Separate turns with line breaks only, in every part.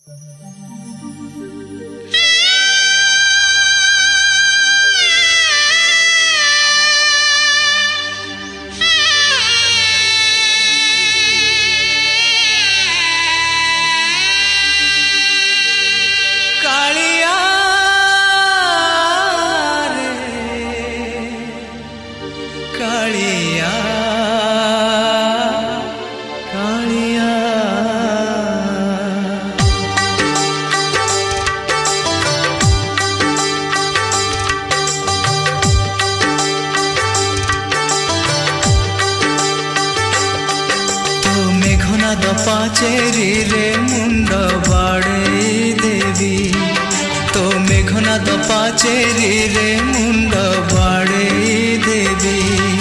पाचेरी रे मुंड बाड़े देवी तो मेघनाद पाचेरी रे मुंड बाड़े देवी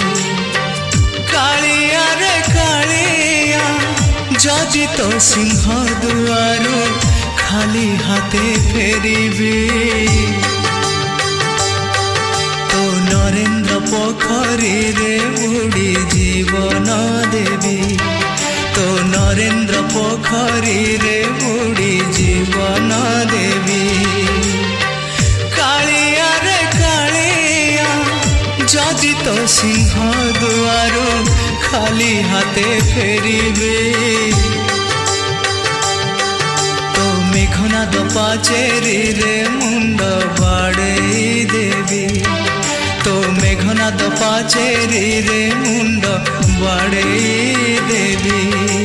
कालिया रे कालिया जदि तो सिंह दुआर खाली हाथे फेरिबी तो नरेंद्र पोखरी रे बुड़ी जीवन देवी तो नरेंद्र पोखरी रे बुड़ी जीवन देवी कालिया रे कालिया जदि तो सिंह दुआर खाली हाथे फेरिबे तो मेघनाद पाचेरी रे मुंड बाड़े देवी तो मेघनाद पाचेरी रे मुंड बाड़े देवी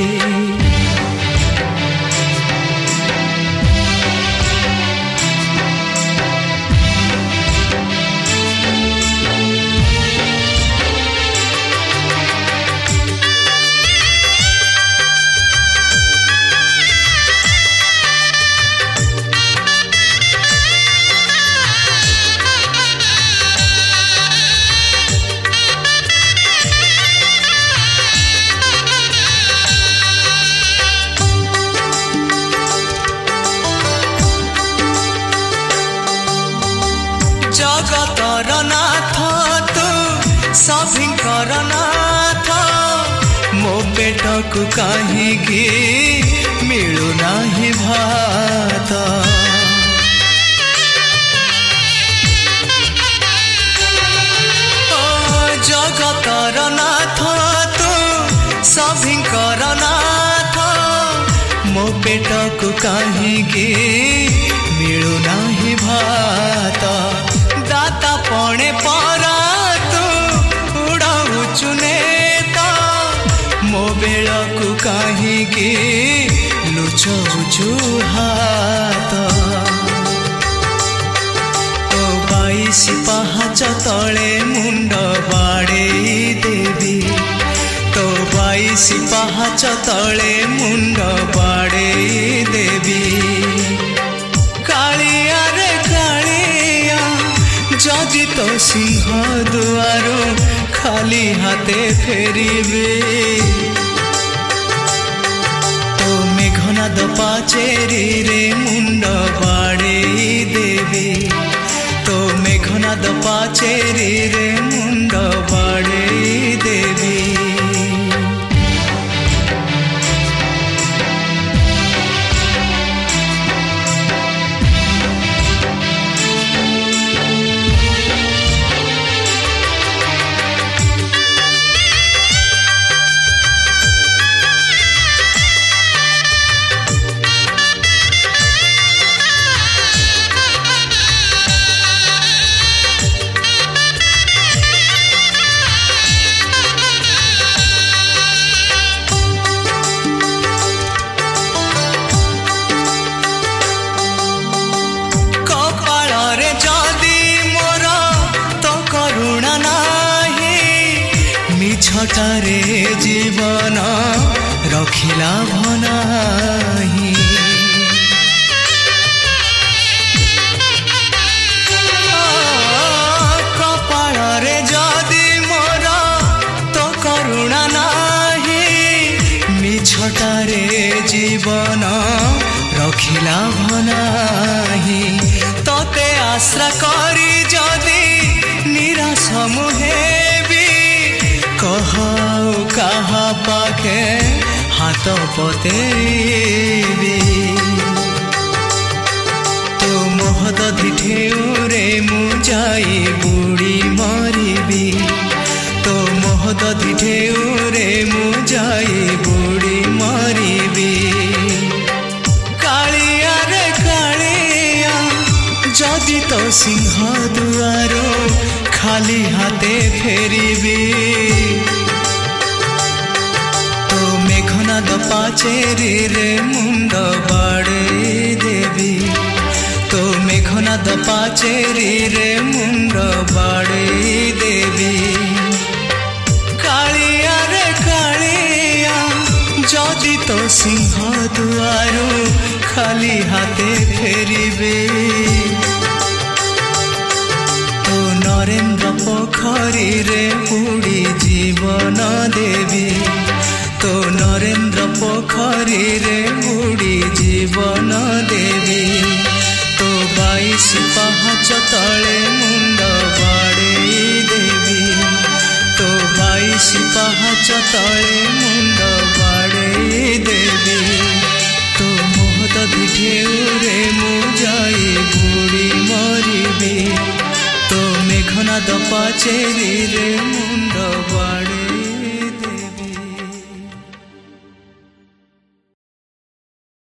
जगतर नाथ तू सभिंकर नाथ मो पेट को कहीं मिलू नहीं भात जगतर नाथ तू सभिंकर नाथ मो पेट को कहीं मिलू नहीं भात दाता पणे परा तू उड़ाऊ चुनेता मो बेल को कहीं लुचौचु हाथ तो 22 पाहाच तले मुंड बाड़े देवी तो 22 पाहाच तले मुंड बाड़े देवी कालिया रे कालिया जदि तो सिंह दुआर खाली हाथे फेरिबे तो मेघनाद पाचेरी रे मुंड बाड़े देवी तो मेघनाद पाचेरी रे मुंड बाड़े देवी छटारे जीवन रखिला भनाही कपाल रे जदि मोर तो करुणा नाही मिछटारे जीवन रखिला भनाही तते आश्रा करी जदि निराश मुहे कहा पाखे हाथ पतेबी जाई बुड़ी मरिबी तो मोहदधि ढेउरे मु जाई बुड़ी मरिबी कालिया रे कालिया जदि तो सिंह दुआरो खाली हाथे फेरिबी तो मेघनाद पाचेरी रे मुंड बाड़े देवी तो मेघनाद पाचेरी रे मुंड बाड़े देवी कालिया रे कालिया जदि तो सिंह दुआरो खाली हाथे फेरिबे तो नरेंद्र पोखरी रे बुड़ी जीवन देवी तो नरेंद्र पोखरी रे बुड़ी जीवन देवी तो 22 पाहाच तले मुंड बाड़े देवी तो 22 पाहाच तले मुंड बाड़े देवी तो मोहदधि ढेउरे मु जाई बुड़ी मरिबी तो मेघनाद पाचेरी रे मुंड बाड़े